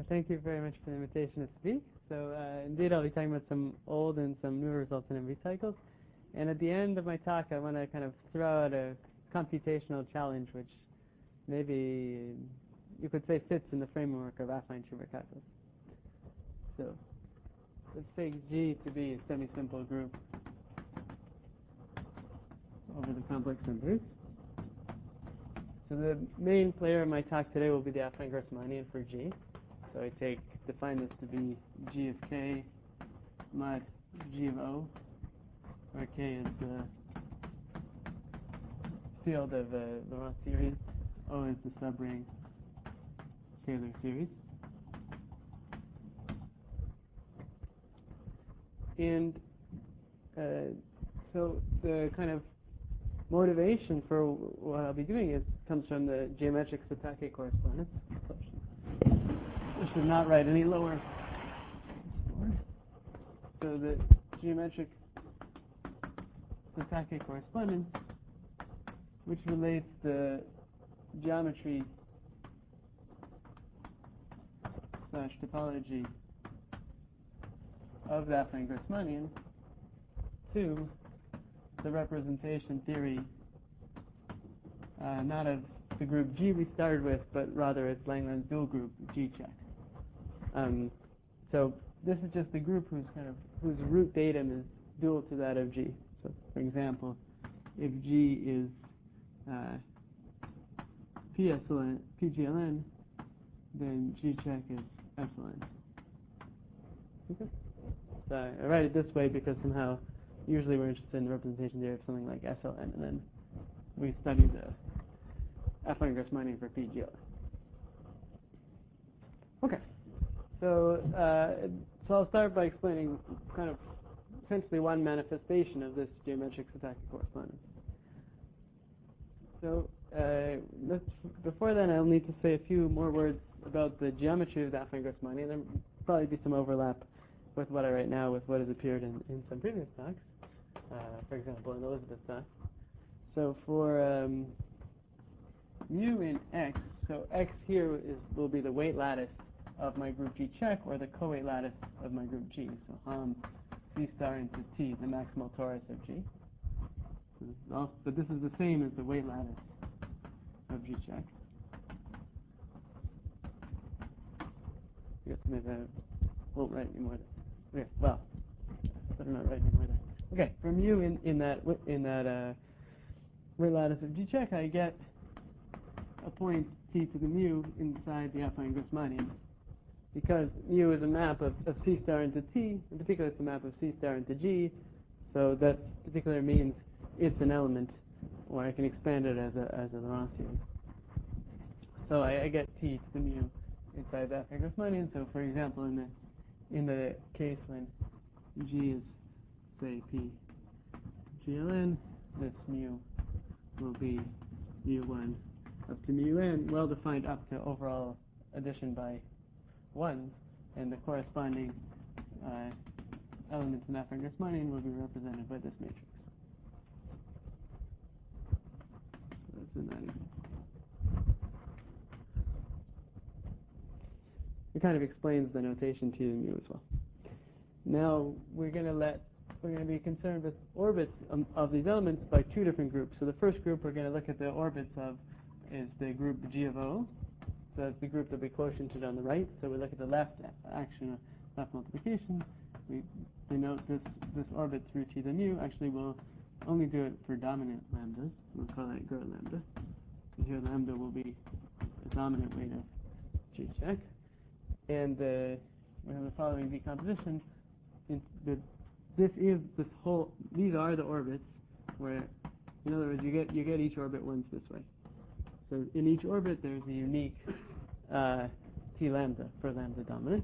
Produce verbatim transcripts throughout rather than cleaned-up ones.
thank you very much for the invitation to speak. So uh, indeed, I'll be talking about some old and some newer results in M V cycles. And at the end of my talk, I want to kind of throw out a computational challenge, which maybe you could say fits in the framework of affine Schubert calculus. So let's take G to be a semi-simple group over the complex numbers. So the main player in my talk today will be the affine Grassmannian for G. So I take define this to be G of K mod G of O, where K is the field of a Laurent series, O is the subring Taylor series. And uh, so the kind of motivation for what I'll be doing is comes from the geometric Satake correspondence. I should not write any lower. So the geometric Satake correspondence, which relates the geometry slash topology of the affine Grassmannian to the representation theory, uh, not of the group G we started with, but rather its Langland's dual group G check. Um, so this is just a group whose kind of whose root datum is dual to that of G. So, for example, if G is uh, P S L N, P G L N, then G check is epsilon. Okay. So I write it this way because somehow, usually we're interested in the representation theory of something like S L N, and then we study the affine Grassmannian for P G L N. Okay. So, uh, so I'll start by explaining kind of essentially one manifestation of this geometric Satake correspondence. So uh, let's, before then, I'll need to say a few more words about the geometry of the affine Grassmannian. There'll probably be some overlap with what I write now with what has appeared in, in some previous talks, uh, for example, in Elizabeth's talk. So for um, mu in X, so X here is will be the weight lattice of my group G check, or the co-weight lattice of my group G. So Ham C star into T, the maximal torus of G. So, but this is the same as the weight lattice of G check. I guess maybe I won't write any more there. Okay, well, better not write any more there. Okay, from mu in, in that in that uh, weight lattice of G check, I get a point T to the mu inside the affine Grassmannian, because mu is a map of, of C star into T. In particular, it's a map of C star into G. So that particular means it's an element, or I can expand it as a as a Laurent series. So I, I get T to the mu inside the affine Grassmannian. So for example, in the in the case when G is say P G L N, this mu will be mu one up to mu n, well defined up to overall addition by ones, and the corresponding uh, elements in affine Grassmannian will be represented by this matrix. So that's in that example. It kind of explains the notation T to the mu as well. Now we're going to let we're going to be concerned with orbits um, of these elements by two different groups. So the first group we're going to look at the orbits of is the group G of O. So that's the group that we quotiented on the right. So we look at the left action of left multiplication. We denote this this orbit through T to the mu. Actually, we'll only do it for dominant lambdas. We'll call that Gur lambda. And here lambda will be the dominant weight of G check. And uh, we have the following decomposition. In the, this is this whole. These are the orbits where, in other words, you get you get each orbit once this way. So in each orbit, there's a unique uh, T lambda for lambda dominant.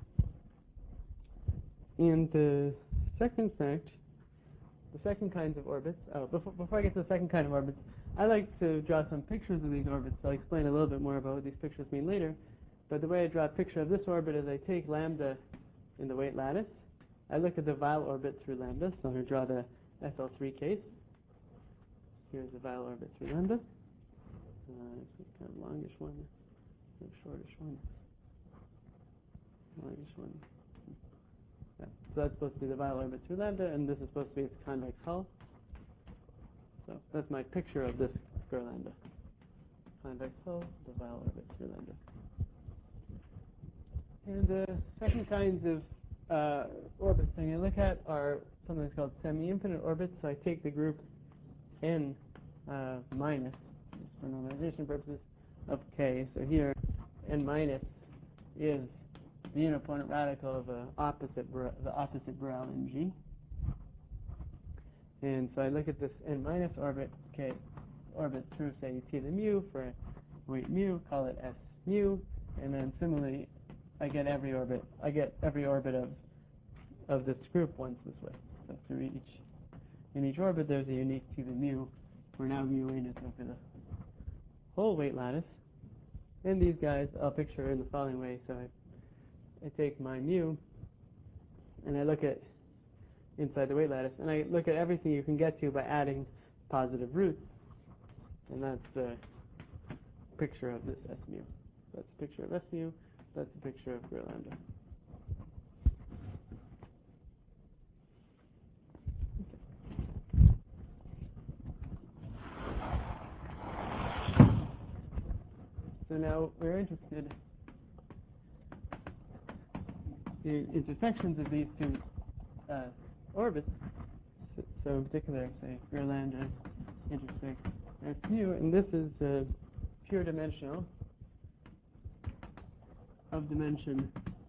And the second fact, the second kinds of orbits. Oh, before before I get to the second kind of orbits, I like to draw some pictures of these orbits. I'll explain a little bit more about what these pictures mean later. But the way I draw a picture of this orbit is I take lambda in the weight lattice. I look at the Weyl orbit through lambda, so I'm going to draw the S L three case. Here's the Weyl orbit through lambda. Uh, it's a kind of longish one, a shortish one. minus one. Yeah. So that's supposed to be the Weyl orbit through lambda, and this is supposed to be its convex hull. So that's my picture of this square lambda. Convex hull, the Weyl orbit through lambda. And the second kinds of uh, orbits I'm going to look at are something called semi-infinite orbits. So I take the group n uh, minus, just for normalization purposes, of k. So here, n minus is the uniponent radical of a opposite the opposite Borel in G. And so I look at this n minus orbit, k orbit through, say, t to the mu for weight mu, call it s mu, and then similarly, I get every orbit. I get every orbit of of this group once this way. So through each in each orbit, there's a unique t to the mu, where now mu in is over the whole weight lattice. And these guys I'll picture in the following way. So I I take my mu, and I look at inside the weight lattice, and I look at everything you can get to by adding positive roots, and that's the picture of this S mu. That's a picture of S mu. That's a picture of square lambda. Okay. So now we're interested in intersections of these two uh, orbits. So, so in particular, say, square lambda intersects S mu, and this is uh, pure dimensional of dimension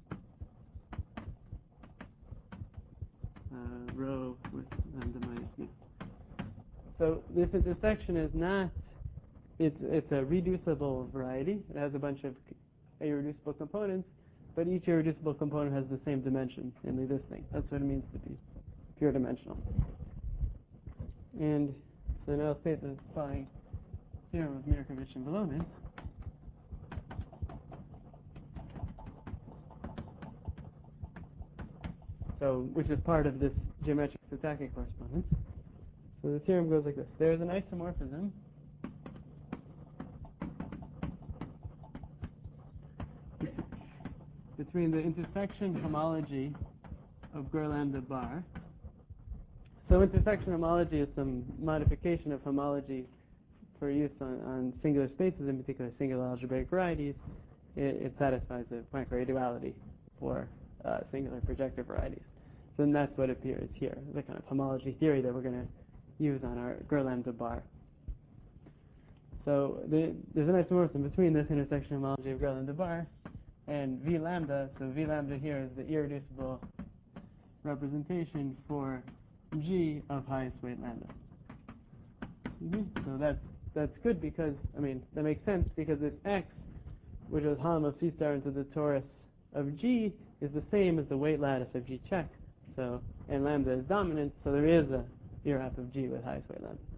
uh, rho with lambda minus mu. So this intersection is not, it's, it's a reducible variety. It has a bunch of irreducible components, but each irreducible component has the same dimension, namely this thing. That's what it means to be pure dimensional. And so now I'll state the following theorem of Mirokovich and Volonin. So, which is part of this geometric syntactic correspondence. So the theorem goes like this. There is an isomorphism between the intersection homology of Gur lambda bar. So intersection homology is some modification of homology for use on, on singular spaces, in particular singular algebraic varieties. It, it satisfies the Poincare duality for uh, singular projective varieties. So then that's what appears here, the kind of homology theory that we're going to use on our Gur lambda bar. So the, there's an isomorphism between this intersection homology of Gur lambda bar and V lambda. So V lambda here is the irreducible representation for G of highest weight lambda. Mm-hmm. So that's that's good because, I mean, that makes sense because this X, which is Hom of C star into the torus of G, is the same as the weight lattice of G check. So, and lambda is dominant, so there is a irrap of G with highest weight lambda.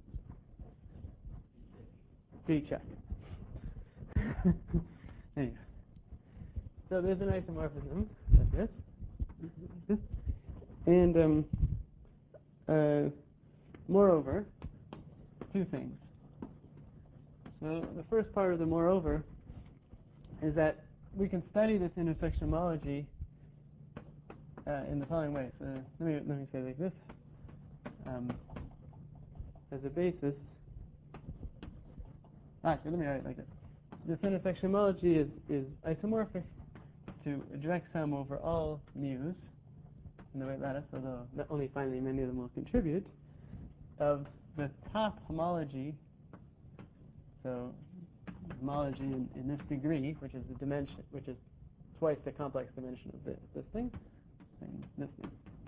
That makes sense. G check. Anyway. So there's an isomorphism like this. this. And um, uh, moreover, two things. So the first part of the moreover is that we can study this intersection homology uh, in the following way. So let me let me say it like this. Um, as a basis, actually, let me write it like this. This intersection homology is is isomorphic to a direct sum over all mu's in the weight lattice, although not only finally many of them will contribute, of the top homology. So homology in, in this degree, which is the dimension, which is twice the complex dimension of this, this thing, and this thing.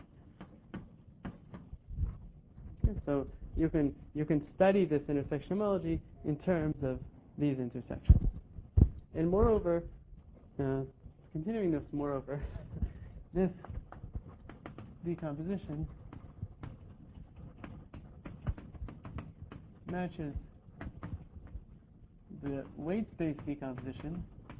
Okay, so you can you can study this intersection homology in terms of these intersections. And moreover, uh, continuing this moreover, this decomposition matches the weight space decomposition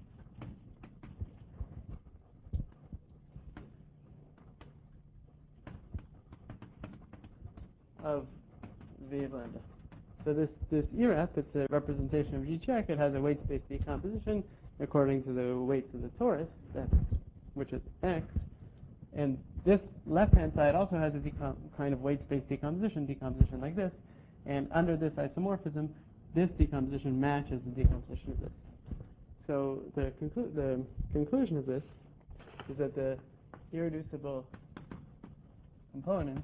of V of lambda. So this this E R A P, it's a representation of G check. It has a weight space decomposition according to the weights of the torus. That's which is x, and this left-hand side also has a decom- kind of weight space decomposition, decomposition like this, and under this isomorphism, this decomposition matches the decomposition of this. So the, conclu- the conclusion of this is that the irreducible components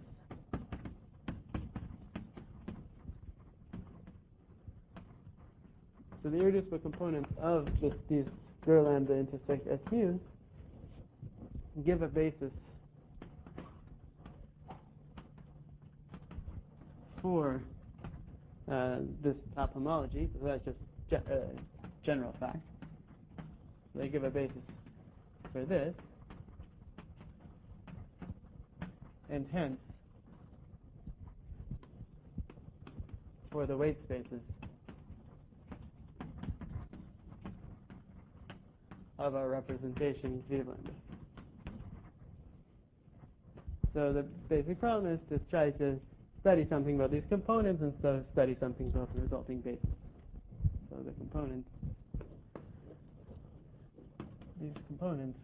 so the irreducible components of this, these rho lambda intersect S mu's give a basis for uh, this top homology. So that's just ge- uh, general fact. So they give a basis for this, and hence for the weight spaces of our representation V lambda. So the basic problem is to try to study something about these components and so study something about the resulting basis. So the components, these components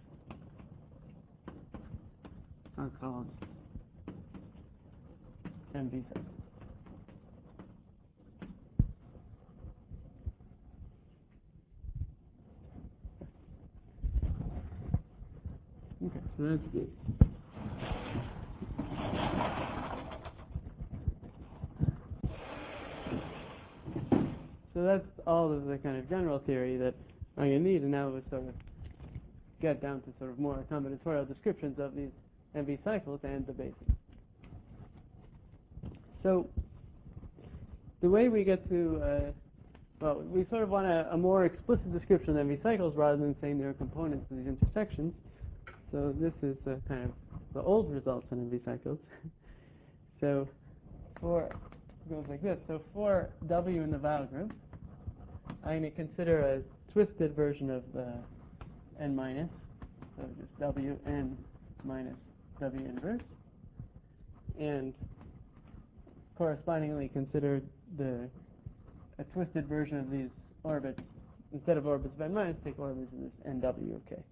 are called M V cycles. Okay, so that's good. So that's all of the kind of general theory that I'm going to need, and now we'll sort of get down to sort of more combinatorial descriptions of these M V cycles and the basis. So the way we get to, uh, well, we sort of want a, a more explicit description of M V cycles rather than saying there are components of these intersections. So this is uh, kind of the old results in M V cycles. So for, it goes like this. So for W in the Weyl group, I'm going to consider a twisted version of the n minus, so just W n minus W inverse, and correspondingly consider the a twisted version of these orbits. Instead of orbits of n minus, take orbits of this N W of K.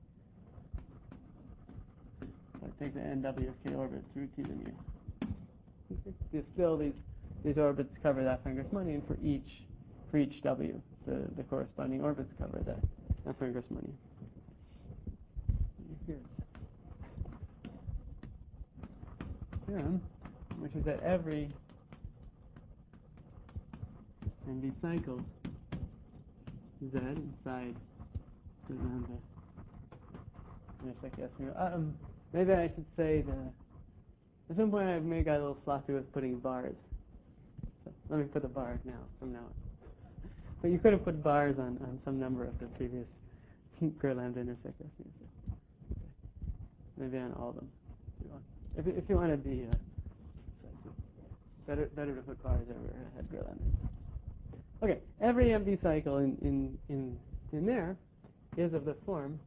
So I take the N W of K orbits through T linear. Okay. Still, these these orbits cover that Fenger-Money, and for each for each W, the, the corresponding orbits cover that, that Fenger-Money. Here's theorem, which is that every M V cycle Z inside the lambda intersect S mu. Um, maybe I should say the. At some point, I maybe got a little sloppy with putting bars. So let me put the bar now from now on. But you could have put bars on, on some number of the previous Rho lambda intersect S mu. Okay. Maybe on all of them. If if you want to be uh, better better to put bars over ahead Rho lambda. Okay, every M V cycle in, in, in, in there is of the form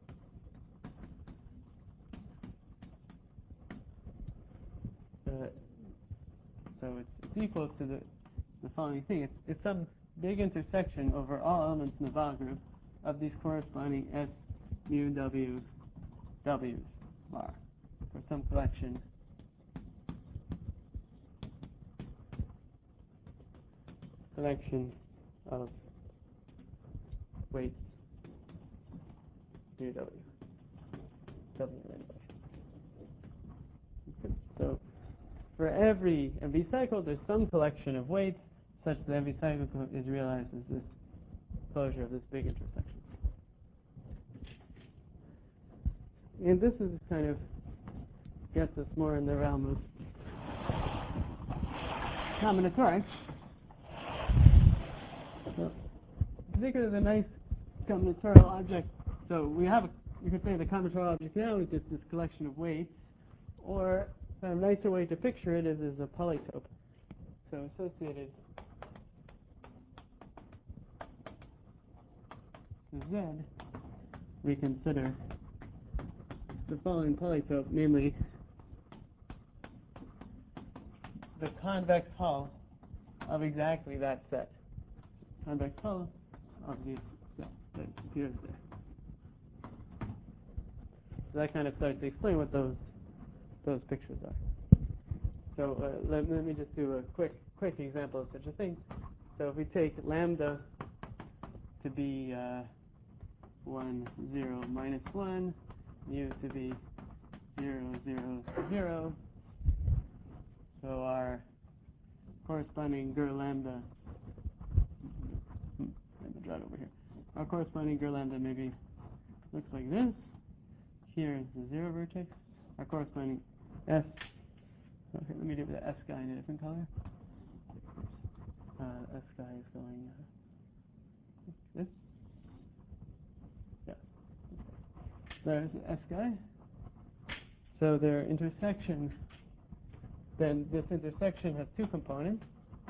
uh, so it's, it's equal to the, the following thing. It's, it's some big intersection over all elements in the Weyl group of these corresponding S mu W W's bar for some collection collection of weights mu W. W and okay. So for every M V cycle, there's some collection of weights such that M V cycle is realized as this closure of this big intersection. And this is kind of gets us more in the realm of combinatorics. So, particularly the nice combinatorial object. So we have, a, you could say the combinatorial object now is just this collection of weights, or a nicer way to picture it is as a polytope. So associated to Z, we consider the following polytope, namely the convex hull of exactly that set. Convex hull of this set that appears there. So that kind of starts to explain what those those pictures are. So uh, let, let me just do a quick quick example of such a thing. So if we take lambda to be uh, one, zero, minus one, mu to be zero, zero, zero, so our corresponding Ger lambda, hmm, let me draw it over here. Our corresponding Ger lambda maybe looks like this. Here is the zero vertex. Our corresponding S. Okay, let me do the S guy in a different color. Uh, S guy is going uh, this. Yeah. There's the S guy. So their intersection, then this intersection has two components.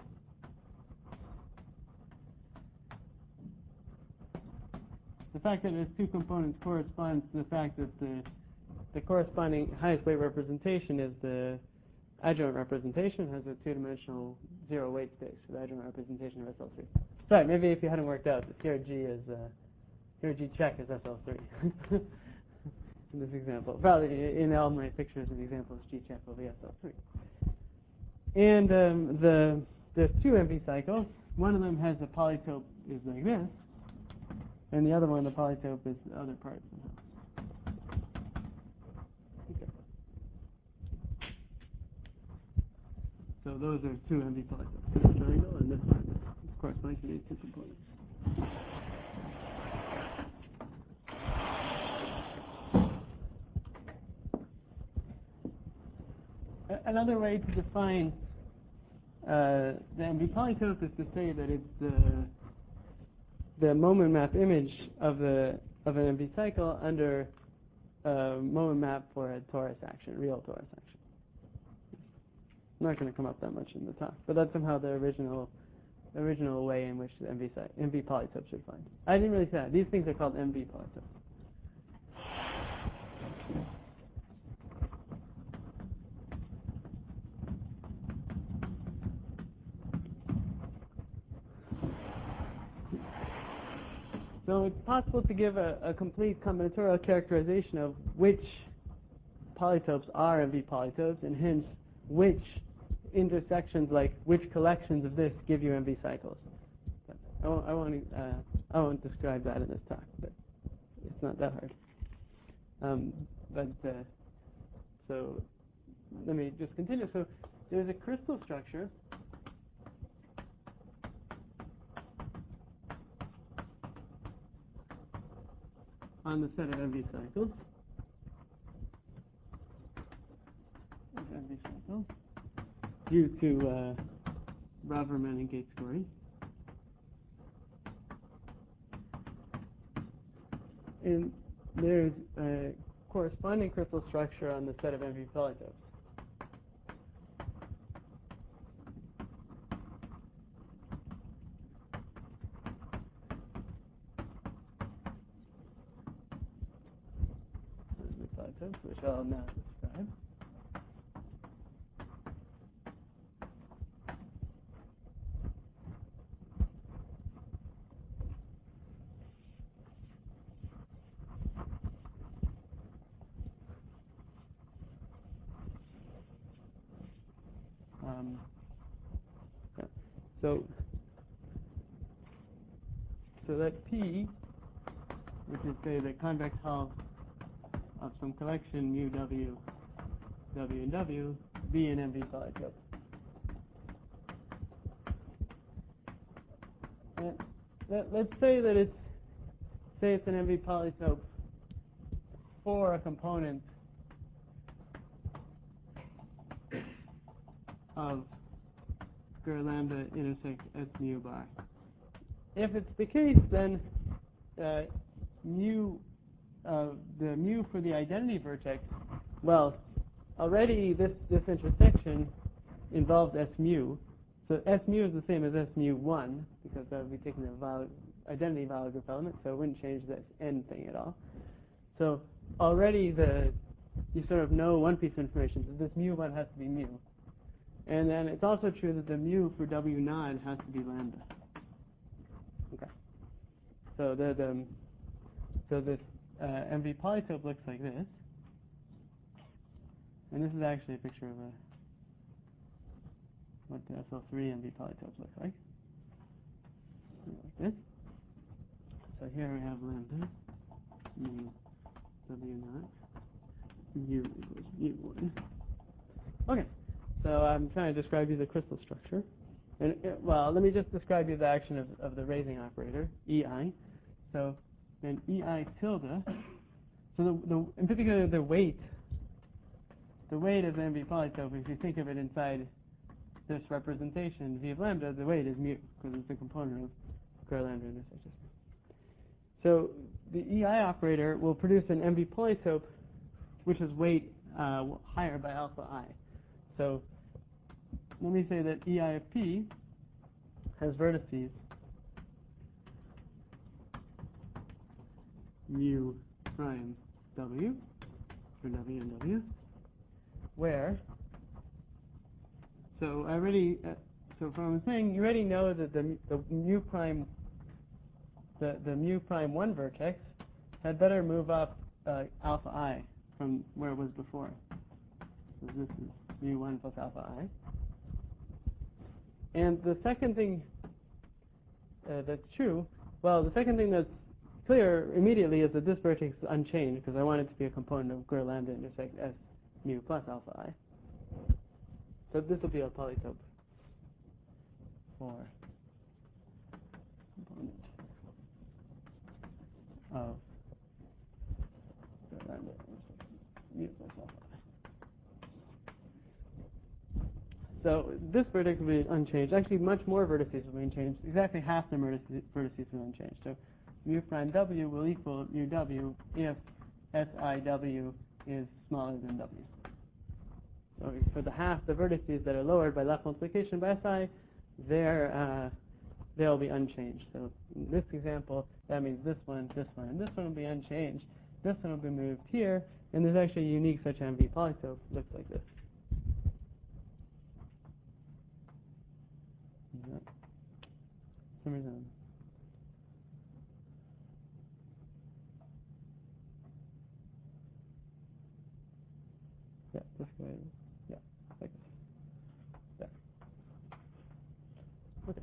The fact that it has two components corresponds to the fact that the the corresponding highest weight representation is the adjoint representation, has a two-dimensional zero weight space for the adjoint representation of S L three. Sorry, maybe if you hadn't worked out, here G is uh, here G check is S L three. In this example, probably in all my pictures and examples, G check will be S L three. And um, the there's two M V cycles. One of them has a polytope is like this, and the other one, the polytope, is the other part somehow. Okay. So those are two M V polytopes. This triangle and this one is corresponding to these two components. Another way to define uh, the M V polytope is to say that it's the the moment map image of the of an M V cycle under a moment map for a torus action, real torus action. I'm not going to come up that much in the talk, but that's somehow the original original way in which the M V M V polytopes are defined. I didn't really say that. These things are called M V polytopes. So it's possible to give a, a complete combinatorial characterization of which polytopes are M V polytopes, and hence which intersections, like which collections of this, give you M V cycles. But I won't, I won't, uh, I won't describe that in this talk, but it's not that hard. Um, but uh, so let me just continue. So there's a crystal structure on the set of M V cycles. M V cycles due to uh, Braverman and Gates-Gorey. And there's a corresponding crystal structure on the set of M V polytopes. Which I'll now describe. Um, yeah. So, so that P, which is say the convex hull of some collection mu W, W and W, be an M V polytope. And let, let's say that it's say it's an M V polytope for a component of Ger lambda intersect S mu bar. If it's the case, then uh, mu uh, the mu for the identity vertex, well, already this, this intersection involves S mu. So S mu is the same as S mu one, because that would be taking the vol identity value group element, so it wouldn't change this n thing at all. So already the you sort of know one piece of information, so this mu one has to be mu. And then it's also true that the mu for W nine has to be lambda. Okay. So the, the so this uh, M V polytope looks like this. And this is actually a picture of a what the S L three M V polytopes look like. Like this. So here we have lambda mu W naught mu equals mu one. Okay, so I'm trying to describe you the crystal structure. And uh, well, let me just describe you the action of, of the raising operator, E I. So then E I tilde. So the, the in particular the weight, the weight of the M V polytope, if you think of it inside this representation, V of lambda, the weight is mu, because it's a component of square lambda intersection. So the E I operator will produce an M V polytope which is weight uh, higher by alpha I. So let me say that E I of P has vertices mu prime W, or W and W, where, so I already, uh, so from the thing, you already know that the, the mu prime, the, the mu prime one vertex had better move up uh, alpha I from where it was before. So this is mu one plus alpha I. And the second thing uh, that's true, well, the second thing that's clear immediately is that this vertex is unchanged, because I want it to be a component of Gur lambda intersect S mu plus alpha I. So this will be a polytope for component of Gur lambda intersect mu plus alpha I. So this vertex will be unchanged. Actually, much more vertices will be unchanged. Exactly half the vertices will be unchanged. So mu prime W will equal mu W if S I W is smaller than W. So for the half the vertices that are lowered by left multiplication by S I, they're, uh, they'll be unchanged. So in this example, that means this one, this one, and this one will be unchanged. This one will be moved here, and there's actually a unique such M V polytope. Looks like this. Yep. For some reason. Yeah, this way. Yeah, like this. There. Okay.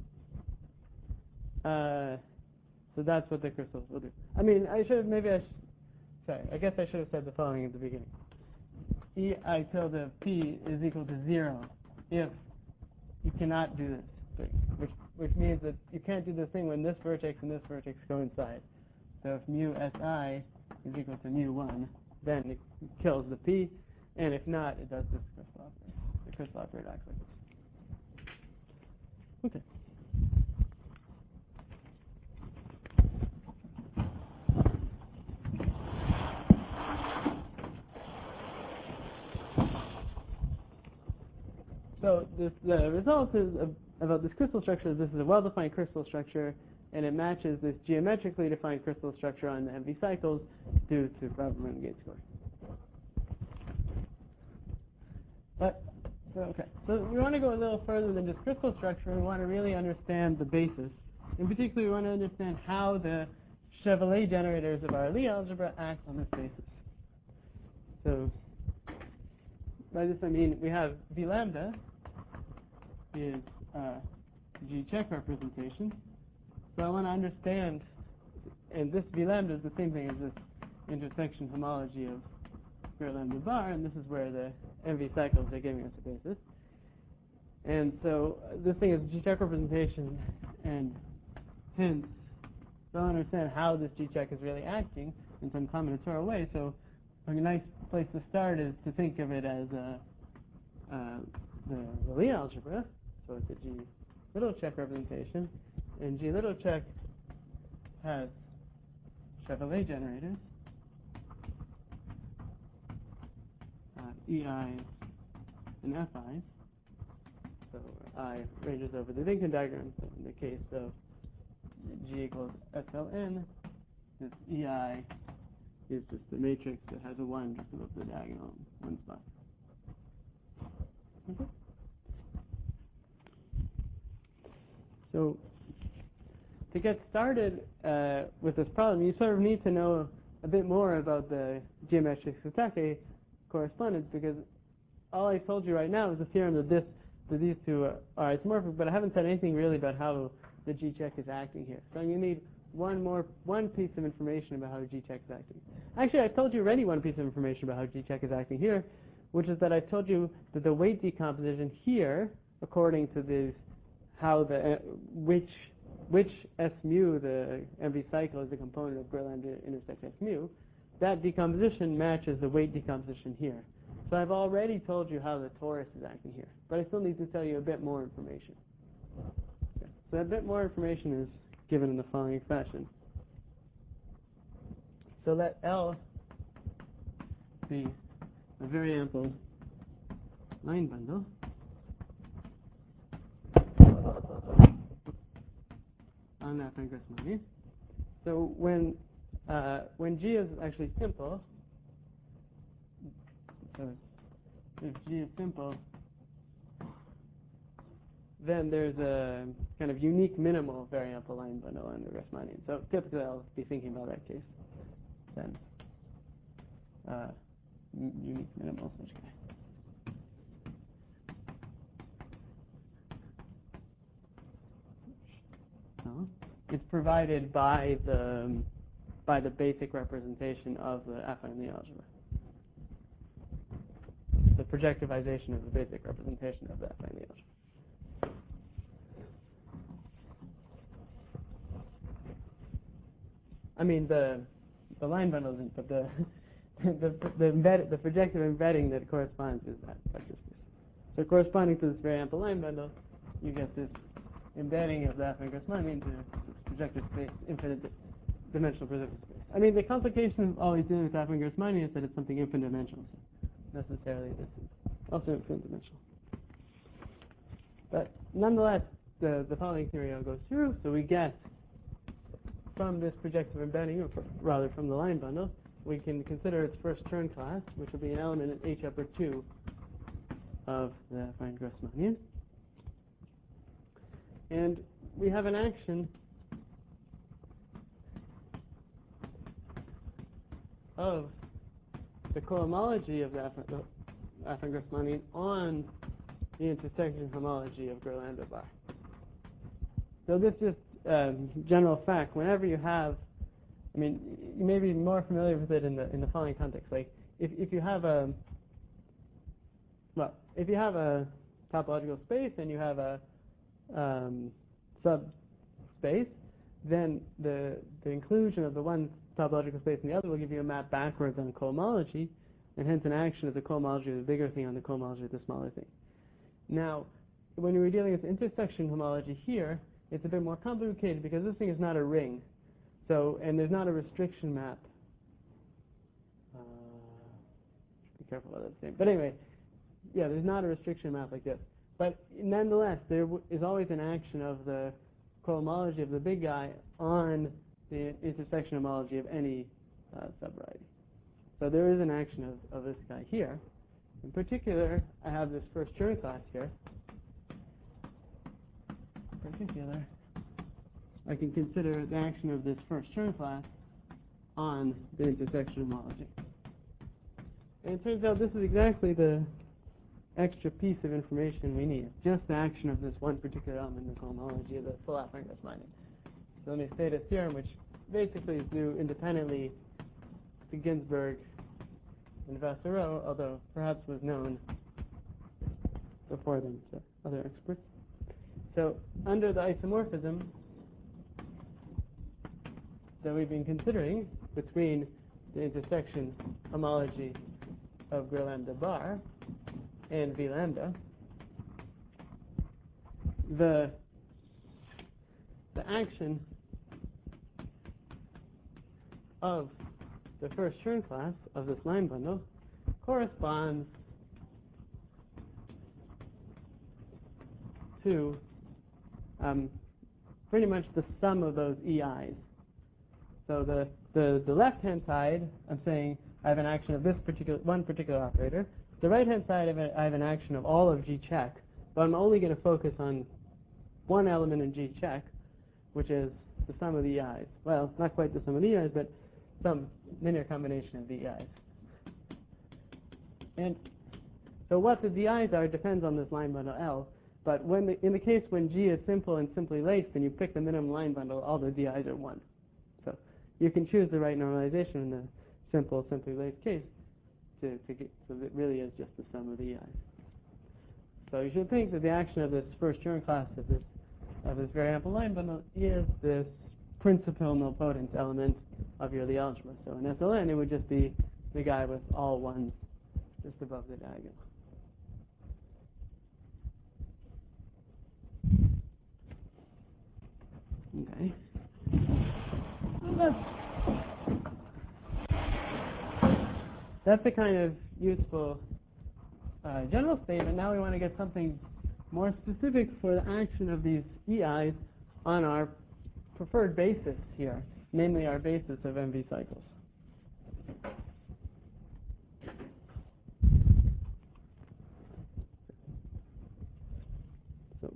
Uh, so that's what the crystals will do. I mean, I should have, maybe I should, sorry, I guess I should have said the following at the beginning. E I tilde of P is equal to zero if you cannot do this thing, which, which means that you can't do this thing when this vertex and this vertex coincide. So if mu Si is equal to mu one, then it kills the P, and if not, it does this crystal operator. The crystal operator acts like this. Okay. So this, the result is of, about this crystal structure. This is a well-defined crystal structure, and it matches this geometrically defined crystal structure on the M V cycles due to Braverman gate score. But so, okay, so we want to go a little further than just crystal structure. We want to really understand the basis. In particular, we want to understand how the Chevalley generators of our Lie algebra act on this basis. So by this I mean we have V lambda is uh, G check representation. So I want to understand, and this V lambda is the same thing as this intersection homology of square lambda bar, and this is where the M V cycles are giving us a basis. And so uh, this thing is G check representation, and hence, so I understand how this G check is really acting in some combinatorial way. So a nice place to start is to think of it as a, uh, the, the Lie algebra. So it's a G little check representation, and G little check has Chevalley generators, uh, E I's and F I's. So I ranges over the Vinken diagram. So in the case of G equals S L N, this E I is just the matrix that has a one just above the diagonal in one spot. Okay. So to get started uh, with this problem, you sort of need to know a bit more about the geometric Satake correspondence, because all I told you right now is the theorem that this that these two are, are isomorphic, but I haven't said anything really about how the G-check is acting here. So I'm going to need one more one piece of information about how G-check is acting. Actually, I've told you already one piece of information about how G-check is acting here, which is that I've told you that the weight decomposition here, according to these, how the uh, which which S mu, the M V cycle, is a component of Grad lambda intersect S mu, that decomposition matches the weight decomposition here. So I've already told you how the torus is acting here, but I still need to tell you a bit more information. Okay. So a bit more information is given in the following fashion. So let L be a very ample line bundle on that Grassmannian. So when uh, when G is actually simple, so if G is simple, then there's a kind of unique minimal very ample line bundle on the Grassmannian. So typically I'll be thinking about that case. Then uh, unique minimal such guy. So it's provided by the by the basic representation of the affine Lie algebra. The projectivization of the basic representation of the affine Lie algebra. I mean the the line bundle isn't, but the the the, embed, the projective embedding that corresponds is that such as this. So corresponding to this very ample line bundle, you get this embedding of the affine Grassmannian into projective space, infinite dimensional projective space. I mean the complication of always dealing with affine Grassmannian is that it's something infinite dimensional. So necessarily this is also infinite dimensional. But nonetheless, the the following theorem goes through, so we get from this projective embedding, or rather from the line bundle, we can consider its first Chern class, which will be an element in H upper two of the affine Grassmannian. And we have an action of the cohomology of the affine, affine Grassmannian on the intersection homology of Grad lambda bar. So this is um, general fact. Whenever you have, I mean, you may be more familiar with it in the in the following context. Like if if you have a well, if you have a topological space and you have a um, subspace, then the the inclusion of the one topological space in the other will give you a map backwards on cohomology, and hence an action of the cohomology of the bigger thing on the cohomology of the smaller thing. Now, when we were dealing with intersection homology here, it's a bit more complicated because this thing is not a ring. So, and there's not a restriction map. Uh, be careful about that thing. But anyway, yeah, there's not a restriction map like this. But nonetheless, there w is always an action of the cohomology of the big guy on the intersection homology of any uh, subvariety. So there is an action of, of this guy here. In particular, I have this first Chern class here. In particular, I can consider the action of this first Chern class on the intersection homology. And it turns out this is exactly the extra piece of information we need. Just the action of this one particular element in the cohomology of the full affine Grassmannian. So let me state a theorem which basically is due independently to Ginzburg and Vassereau, although perhaps was known before them to other experts. So under the isomorphism that we've been considering between the intersection homology of Grad lambda bar and V lambda, the the action of the first Chern class of this line bundle corresponds to um, pretty much the sum of those E Is. So the, the, the left-hand side, I'm saying I have an action of this particular one particular operator. The right-hand side, I have an action of all of G check, but I'm only going to focus on one element in G check, which is the sum of the E Is. Well, not quite the sum of the E Is, but some linear combination of the E Is. And So what the D Is are depends on this line bundle L. But when the, in the case when G is simple and simply laced, and you pick the minimum line bundle, all the D Is are one. So you can choose the right normalization in the simple, simply laced case to, to get, so it really is just the sum of the E Is. So you should think that the action of this first Chern class of this of this very ample line bundle is this principal nilpotent element of your Lie algebra. So in S L N, it would just be the guy with all ones just above the diagonal. Okay. Well, that's, that's a kind of useful uh, general statement. Now we want to get something more specific for the action of these E Is on our preferred basis here, namely our basis of M V cycles. So,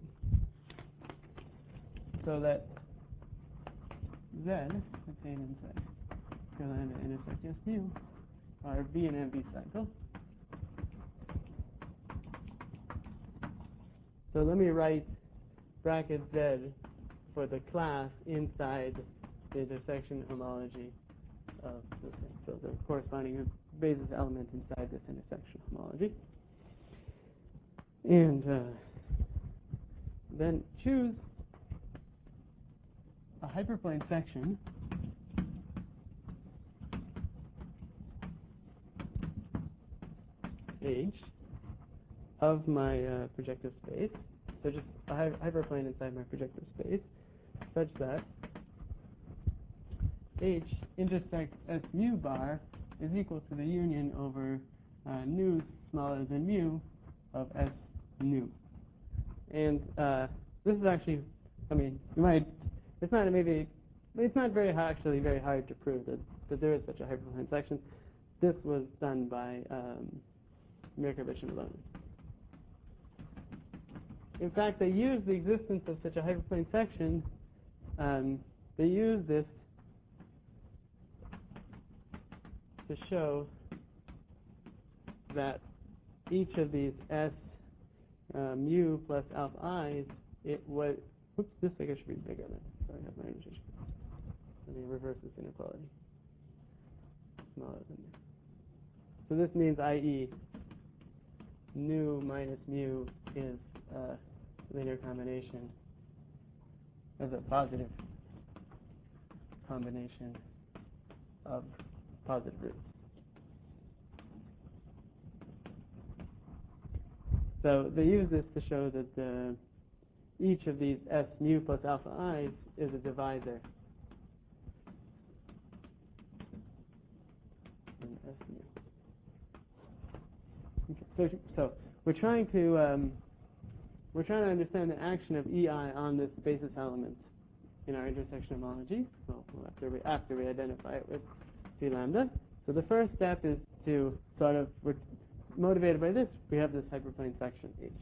so that Z contained inside pure lambda intersect S mu are B and M V cycle. So let me write bracket Z for the class inside the intersection homology of the thing. So the corresponding basis element inside this intersection homology. And uh, then choose a hyperplane section H of my uh, projective space. So just a hy hyperplane inside my projective space, such that H intersect S mu bar is equal to the union over uh, nu smaller than mu of S nu. And uh, this is actually, I mean, you might, it's not maybe, it's not very actually very hard to prove that, that there is such a hyperplane section. This was done by um, Mirkovich and Maloney. In fact, they use the existence of such a hyperplane section. Um, they use this to show that each of these S uh, mu plus alpha i's, it was, oops, this figure should be bigger than, sorry, I have my notation. Let me reverse this inequality. Smaller than this. So this means, that is, nu minus mu is a linear combination, as a positive combination of positive roots. So they use this to show that uh, each of these S mu plus alpha i's is a divisor in S mu. Okay, so, so we're trying to um, we're trying to understand the action of E I on this basis element in our intersection homology. Well, after we after we identify it with P lambda. So the first step is to sort of, we're motivated by this, we have this hyperplane section H.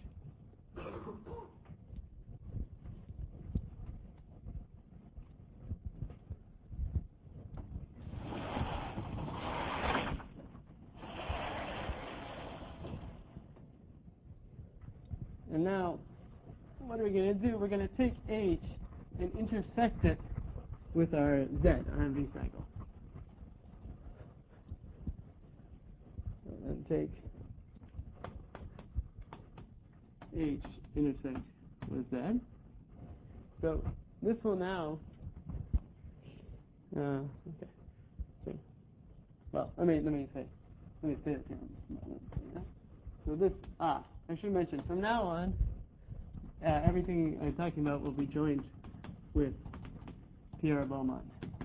And now, what are we going to do? We're going to take H and intersect it with our Z, our M V cycle. And take H intersect with Z. So this will now, uh, okay. So, well, let me let me say, let me say it here. So this, ah, I should mention, from now on, uh, everything I'm talking about will be joined with Pierre Beaumont.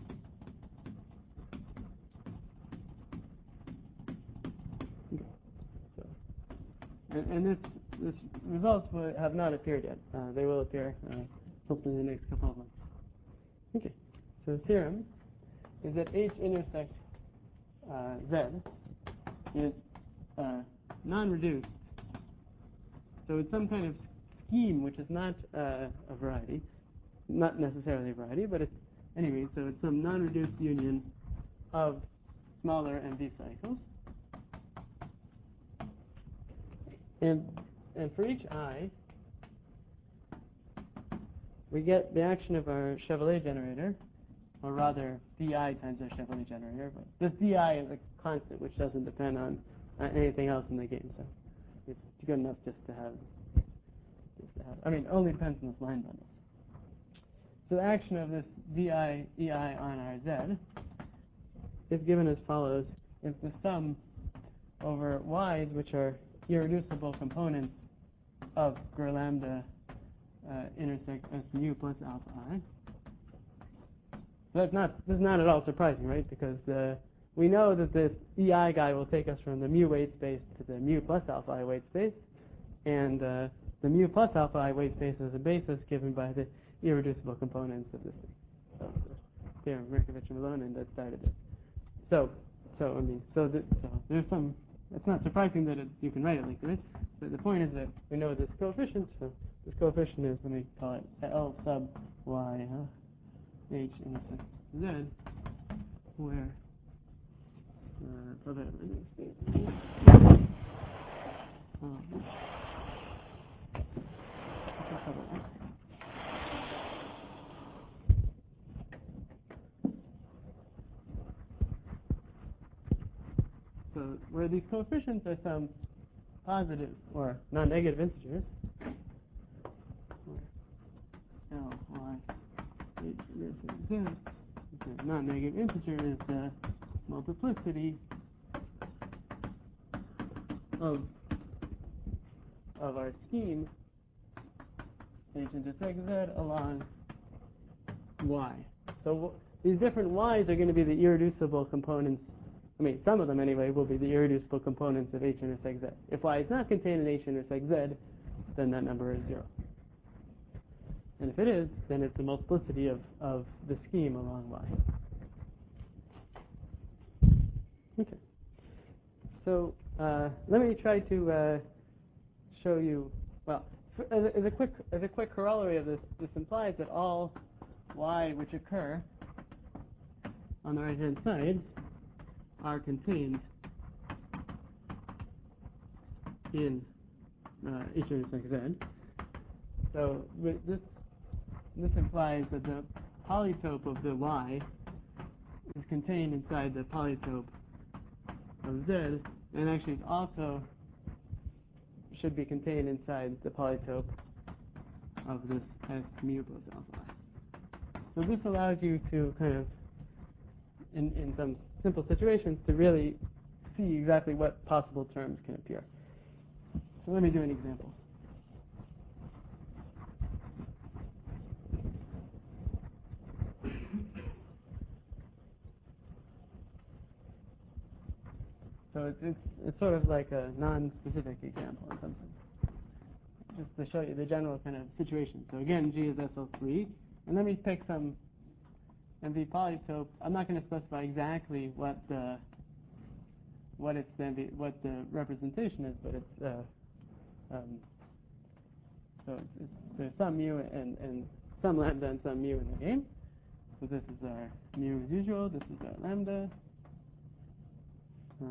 Okay. So, and, and this, this results will, have not appeared yet. Uh, they will appear uh, hopefully in the next couple of months. Okay. So the theorem is that H intersect uh, Z is uh, non-reduced. So it's some kind of scheme which is not uh, a variety, not necessarily a variety, but it's anyway. So it's some non-reduced union of smaller M V cycles, And and for each I, we get the action of our Chevalier generator, or rather di times our Chevalier generator. But this di is a constant which doesn't depend on uh, anything else in the game, so it's good enough just to have. Just to have. I mean, it only depends on this line bundle. So the action of this di ei on our z is given as follows: is the sum over y's, which are irreducible components of ger lambda uh, intersect s mu plus alpha I. So that's not this is not at all surprising, right? Because the we know that this ei guy will take us from the mu weight space to the mu plus alpha I weight space, and uh, the mu plus alpha I weight space is a basis given by the irreducible components of this thing. So the theorem of Mirkovich and Volonin that started it. So, so I mean, so, the, so there's some. It's not surprising that it, you can write it like this. But the point is that we know this coefficient. So this coefficient is, let me call it L sub y huh, h intersect z, where uh, for the um, so where these coefficients are some positive or non-negative integers, L, Y, H, Z, the non-negative integer is the multiplicity of of our scheme H intersect Z along Y. So w these different Y's are going to be the irreducible components. I mean, some of them anyway will be the irreducible components of H intersect Z. If Y is not contained in H intersect Z, then that number is zero. And if it is, then it's the multiplicity of, of the scheme along Y. Okay. So uh, let me try to uh, show you, well, as a, as a quick as a quick corollary of this, this implies that all Y which occur on the right-hand side are contained in uh, H intersect Z. So with this this implies that the polytope of the Y is contained inside the polytope of Z, and actually it also should be contained inside the polytope of this S mu plus alpha I. So this allows you to kind of, in, in some simple situations, to really see exactly what possible terms can appear. So let me do an example. So it's, it's, it's sort of like a non-specific example in some sense, just to show you the general kind of situation. So again, G is S L three, and let me pick some M V polytope. I'm not going to specify exactly what the what its M V, what the representation is, but it's uh, um, so it's, it's, there's some mu and, and some lambda and some mu in the game. So this is our mu as usual. This is our lambda. Uh,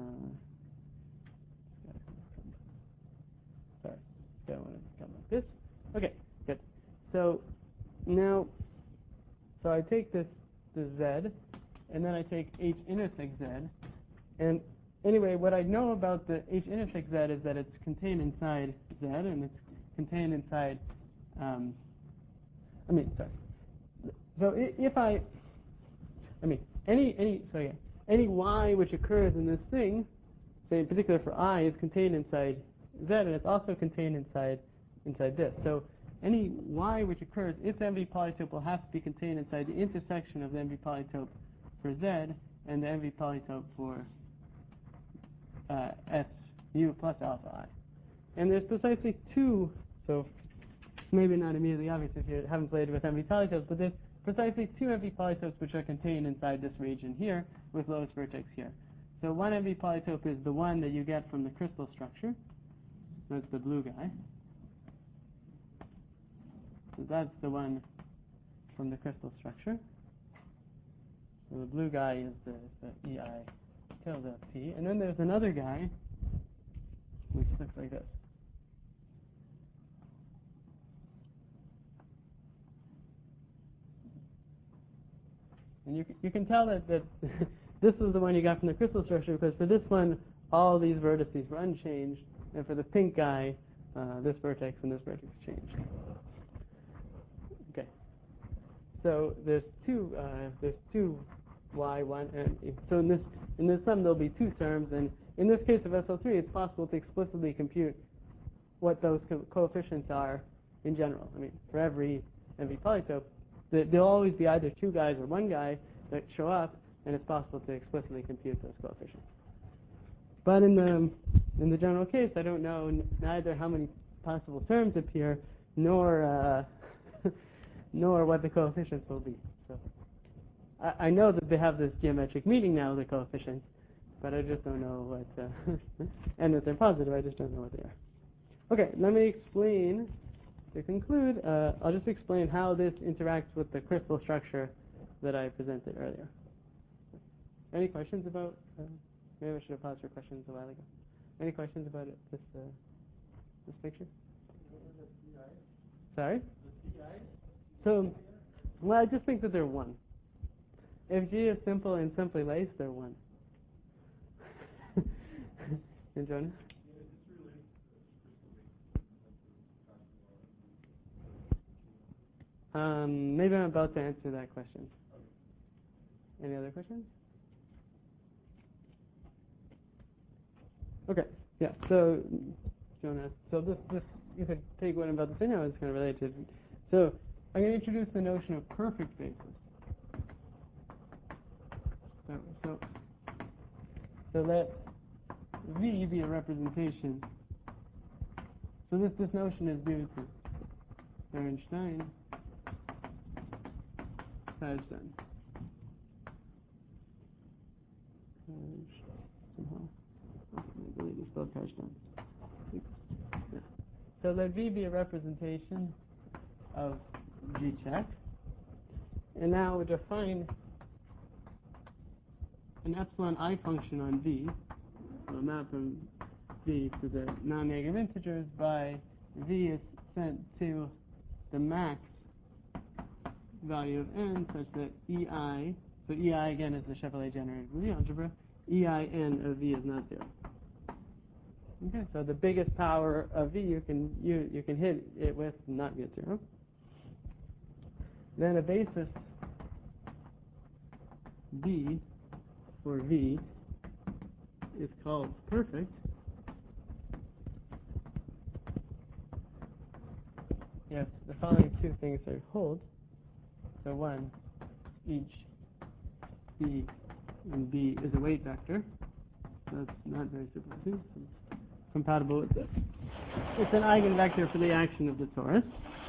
sorry, don't want to come like this. Okay, good. So now, so I take this this Z, and then I take H intersect Z, and anyway, what I know about the H intersect Z is that it's contained inside Z, and it's contained inside. Um, I mean, sorry. So if I, I mean, any any so yeah. Any Y which occurs in this thing, say in particular for I, is contained inside Z, and it's also contained inside inside this. So any Y which occurs, its M V polytope will have to be contained inside the intersection of the M V polytope for Z and the M V polytope for uh, S mu plus alpha I. And there's precisely two, so maybe not immediately obvious if you haven't played with M V polytopes, but there's precisely two M V polytopes which are contained inside this region here with lowest vertex here. So one M V polytope is the one that you get from the crystal structure. That's the blue guy. So that's the one from the crystal structure. So the blue guy is the, the E I tilde P. And then there's another guy which looks like this. And you, you can tell that, that this is the one you got from the crystal structure, because for this one, all these vertices were unchanged, and for the pink guy, uh, this vertex and this vertex changed. Okay. So there's two, uh, there's two y one, and so in this in this sum there'll be two terms, and in this case of S L three, it's possible to explicitly compute what those co coefficients are in general. I mean, for every every polytope, the, there'll always be either two guys or one guy that show up, and it's possible to explicitly compute those coefficients. But in the in the general case, I don't know n neither how many possible terms appear, nor uh, nor what the coefficients will be. So I, I know that they have this geometric meaning now, the coefficients, but I just don't know what. Uh, and if they're positive, I just don't know what they are. Okay, let me explain. To conclude, uh, I'll just explain how this interacts with the crystal structure that I presented earlier. Any questions about? Uh, maybe I should have paused for questions a while ago. Any questions about it, this uh, this picture? Sorry? So, well, I just think that they're one. If G is simple and simply laced, they're one. And Jonah? Um, maybe I'm about to answer that question. Any other questions? Okay, yeah, so, Jonah, so this, this, you could take what I'm about to say now, it's kind of related. So, I'm going to introduce the notion of perfect basis. So, so, so let V be a representation. So this, this notion is due to Bernstein, Fajdan. Somehow, I believe it's spelled Fajdan. Yeah. So let V be a representation of G check. And now we define an epsilon I function on V, so a map from V to the non-negative integers by V is sent to the max value of n such that E I, so E I again is the Chevalier generated Lie algebra, E I n of V is not zero. Okay, so the biggest power of V you can you you can hit it with and not get zero. Then a basis B for V is called perfect if the following two things are hold. So one, each B and B is a weight vector. That's not very surprising. It's compatible with this. It's an eigenvector for the action of the torus.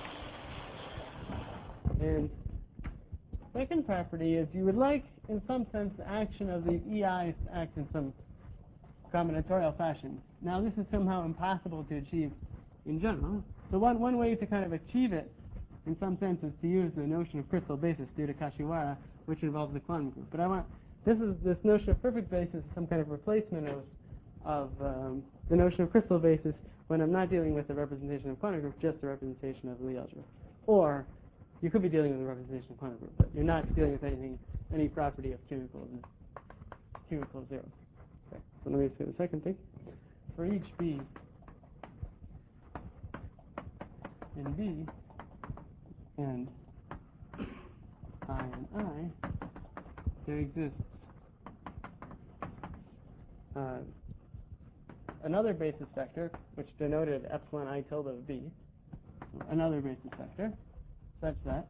And second property is you would like, in some sense, the action of the E Is to act in some combinatorial fashion. Now, this is somehow impossible to achieve in general. So one, one way to kind of achieve it, in some sense, is to use the notion of crystal basis due to Kashiwara, which involves the quantum group. But I want, this is this notion of perfect basis is some kind of replacement of, of um, the notion of crystal basis when I'm not dealing with the representation of quantum group, just the representation of Lie algebra. Or you could be dealing with the representation of quantum group, but you're not dealing with anything, any property of Q equals Q equals zero. Okay. So let me say the second thing. For each B and B and I and I, there exists uh, another basis vector, which denoted epsilon I tilde of B, another basis vector, such that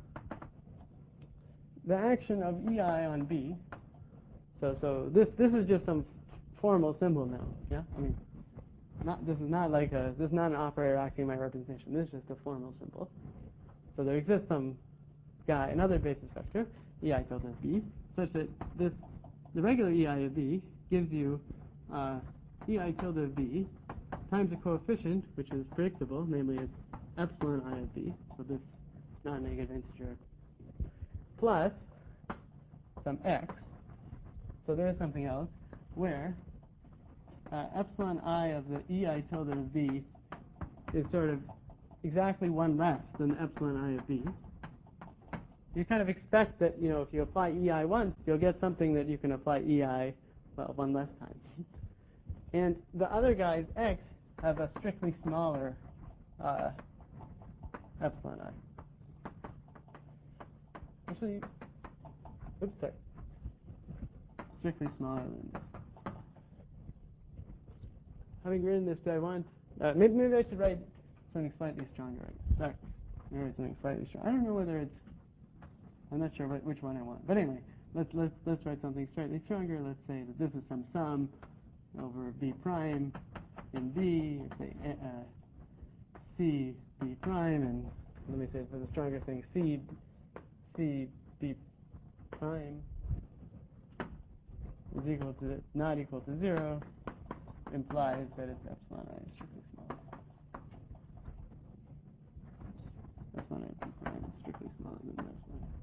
the action of E I on B, so so this this is just some formal symbol now, yeah? I mean, not this is not like a this is not an operator acting my representation. This is just a formal symbol. So there exists some guy, another basis vector, E I tilde of B, such that this the regular E I of B gives you uh, E I tilde of B times a coefficient, which is predictable, namely it's epsilon I of B, so this non-negative integer, plus some x. So there's something else where uh, epsilon I of the E I tilde of B is sort of exactly one less than the epsilon I of B. you kind of expect that, you know, if you apply E I once, you'll get something that you can apply E I, well, one less time. And the other guys, X, have a strictly smaller uh, epsilon I. Actually, oops, sorry. Strictly smaller than this. Having written this, do I want, uh, maybe, maybe I should write something slightly stronger. Sorry, maybe something slightly stronger. I don't know whether it's, I'm not sure which one I want. But anyway, let's let's let's write something slightly stronger. Let's say that this is some sum over B prime in B, say uh, C B prime, and let me say for the stronger thing, C C B prime is equal to not equal to zero, implies that it's epsilon I is strictly smaller. Epsilon I B prime is strictly smaller than epsilon I.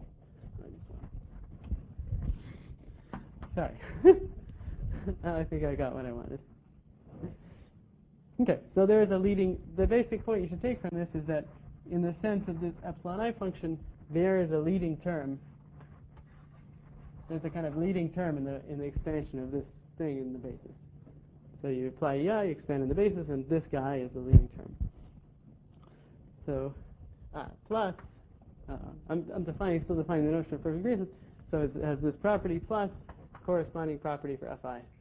Sorry. I think I got what I wanted. Okay, so there is a leading, the basic point you should take from this is that in the sense of this epsilon I function, there is a leading term. There's a kind of leading term in the in the expansion of this thing in the basis. So you apply E I, you expand in the basis, and this guy is the leading term. So uh, plus, uh, I'm, I'm defining, still defining the notion of perfect basis, so it has this property plus corresponding property for F I.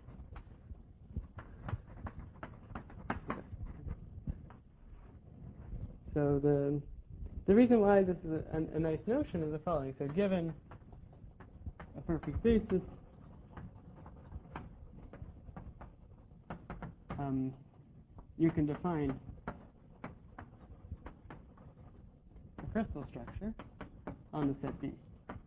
So the the reason why this is a, a, a nice notion is the following. So given a perfect basis, um, you can define a crystal structure on the set B.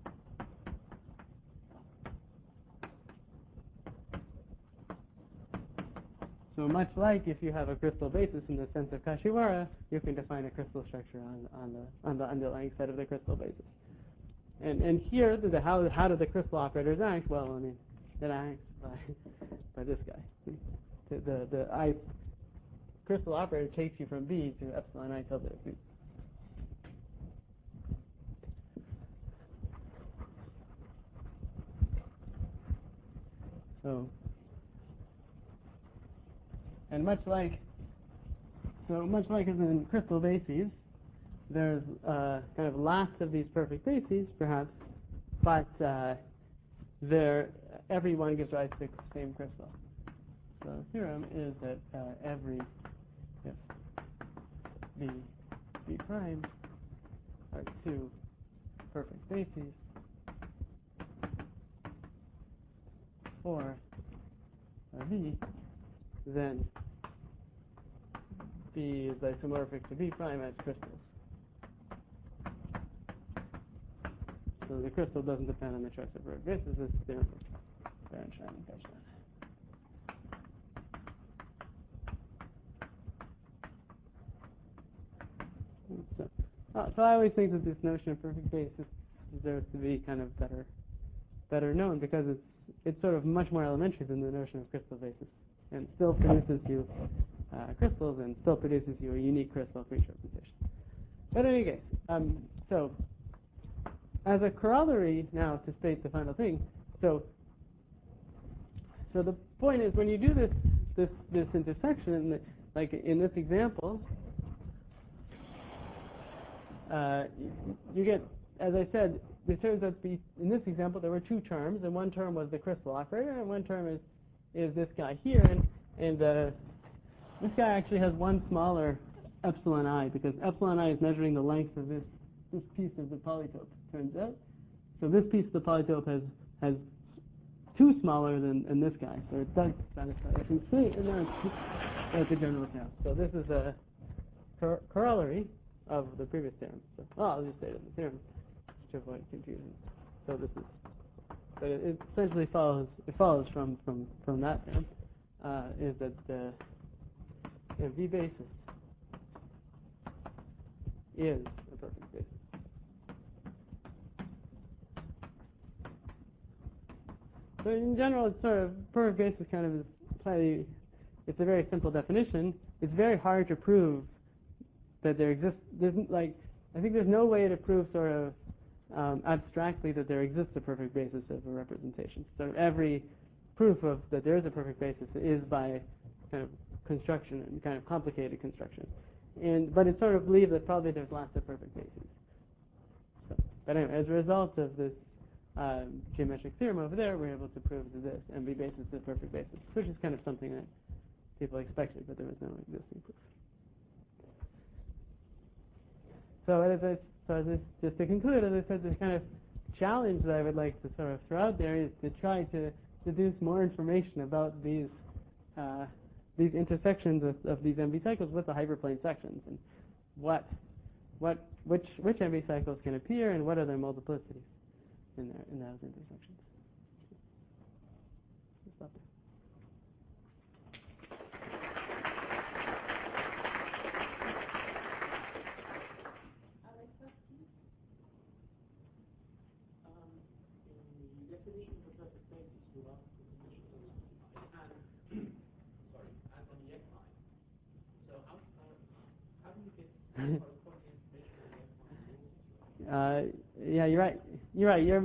So much like if you have a crystal basis in the sense of Kashiwara, you can define a crystal structure on, on the on the underlying set of the crystal basis. And and here, the, how how do the crystal operators act? Well, I mean, it acts by by this guy. The the, the I crystal operator takes you from B to epsilon I tilde of B. So. And much like, so much like as in crystal bases, there's uh, kind of lots of these perfect bases, perhaps, but uh, there every one gives rise to the same crystal. So the theorem is that uh, every if B B prime are two perfect bases for uh, B, then B is isomorphic to B prime as crystals. So the crystal doesn't depend on the choice of perfect basis. This is the theorem of Berenstein and Feshman. So, uh, so I always think that this notion of perfect basis deserves to be kind of better, better known because it's it's sort of much more elementary than the notion of crystal basis, and still produces you uh, crystals and still produces you a unique crystal for each representation. But in any case, um, so as a corollary now to state the final thing, so so the point is when you do this this this intersection, in the, like in this example. Uh, you, you get, as I said, it turns out to be, in this example, there were two terms, and one term was the crystal operator, and one term is is this guy here, and and uh, this guy actually has one smaller epsilon I, because epsilon I is measuring the length of this this piece of the polytope, turns out. So this piece of the polytope has has two smaller than, than this guy, so it does satisfy a constraint, and now it's, that's a general count. So this is a cor- corollary of the previous theorem. So, well, I'll just say it in the theorem to avoid confusion. So this is, but it, it essentially follows. It follows from from from that theorem uh, is that the uh, V basis is a perfect basis. So in general, it's sort of perfect basis kind of is slightly. It's a very simple definition. It's very hard to prove that there exists, there's like, I think there's no way to prove sort of um, abstractly that there exists a perfect basis of a representation. So every proof of that there is a perfect basis is by kind of construction and kind of complicated construction. And but it's sort of believed that probably there's lots of perfect bases. So, but anyway, as a result of this um, geometric theorem over there, we're able to prove that this M B basis is a perfect basis, which is kind of something that people expected, but there was no existing proof. So as I, so as I, just to conclude, as I said, this kind of challenge that I would like to sort of throw out there is to try to deduce more information about these uh, these intersections of, of these M B cycles with the hyperplane sections, and what what which which M B cycles can appear and what are their multiplicities in their in those intersections. Let's stop there. Uh, yeah, you're right. You're right. You're.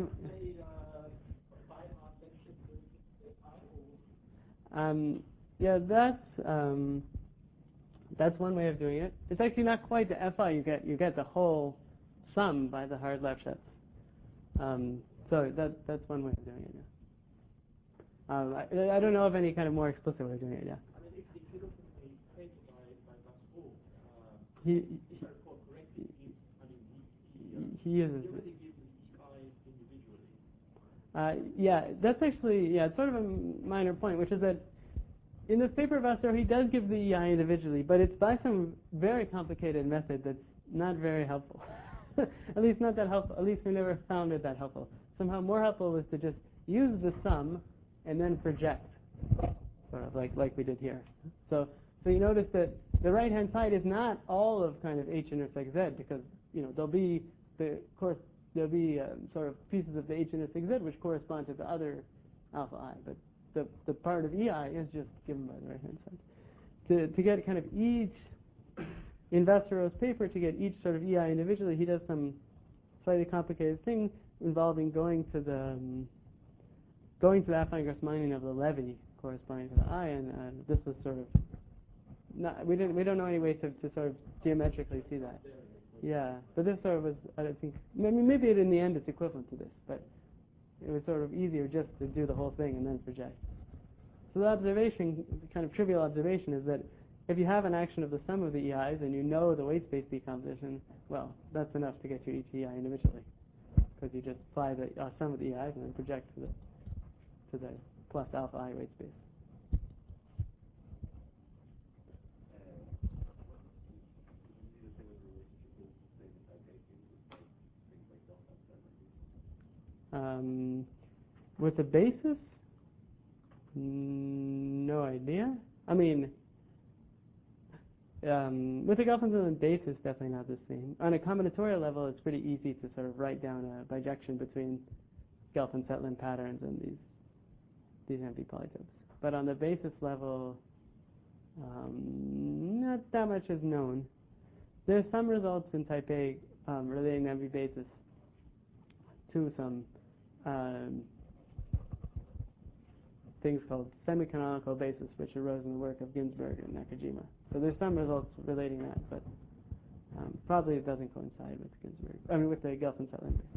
Um, yeah, that's um, that's one way of doing it. It's actually not quite the F I. You get you get the whole sum by the hard Lefschetz. Um, so that that's one way of doing it. Yeah. Um, I, I don't know of any kind of more explicit way of doing it. Yeah. I mean, if, if you look at the paper by by Basco, uh, he, if I recall correctly, he, I mean, he he, uh, he uses he it. already gives the E I individually. Uh, yeah, that's actually yeah, it's sort of a minor point, which is that in this paper of Vasser, he does give the E I individually, but it's by some very complicated method that's not very helpful. At least not that helpful. At least we never found it that helpful. Somehow more helpful was to just use the sum and then project, sort of like like we did here. So so you notice that the right hand side is not all of kind of H intersect Z, because you know there'll be the course there'll be um, sort of pieces of the H intersect Z which correspond to the other alpha I, but the the part of E I is just given by the right hand side. To to get kind of each in Vassero's paper, to get each sort of E I individually, he does some slightly complicated thing involving going to the um, going to the affine Grassmannian of the levy corresponding to the I, and uh, this was sort of not, we didn't we don't know any way to, to sort of geometrically see that. Yeah, but this sort of was, I don't think, I mean, maybe in the end it's equivalent to this, but it was sort of easier just to do the whole thing and then project. So the observation, the kind of trivial observation, is that if you have an action of the sum of the E Is and you know the weight space decomposition, well, that's enough to get you each E I individually, because you just apply the uh, sum of the E Is and then project to the to the plus alpha I weight space. Um, with the basis, no idea. I mean, um, with the Gelfand basis, definitely not the same. On a combinatorial level, it's pretty easy to sort of write down a bijection between Gelfand-Zetlin patterns and these these empty polytopes. But on the basis level, um, not that much is known. There's some results in type A um, relating the M V basis to some um, things called semi-canonical basis, which arose in the work of Ginsburg and Nakajima. So there's some results relating that, but um, probably it doesn't coincide with Ginsburg. I mean, with the Gelfand-Zetlin basis.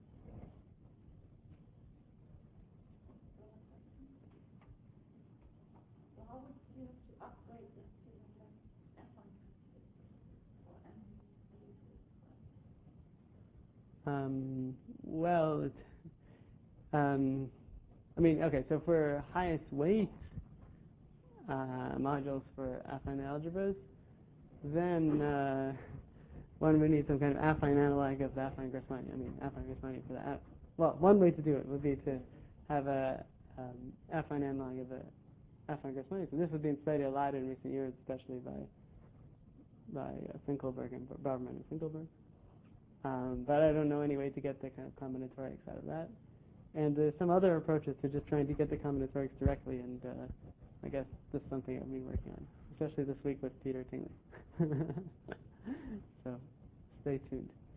Um, well, it, um, I mean, okay, so for highest weight uh, modules for affine algebras, then uh, one would need some kind of affine analog of the affine Grassmannian. I mean, affine Grassmannian for the, well, one way to do it would be to have a um, affine analog of the affine Grassmannian. So this has been studied a lot in recent years, especially by by uh, Finkelberg and Bauerman and Finkelberg. Um, but I don't know any way to get the kind of combinatorics out of that. And there's some other approaches to just trying to get the combinatorics directly, and uh, I guess this is something I'll be working on, especially this week with Peter Tingley. So stay tuned.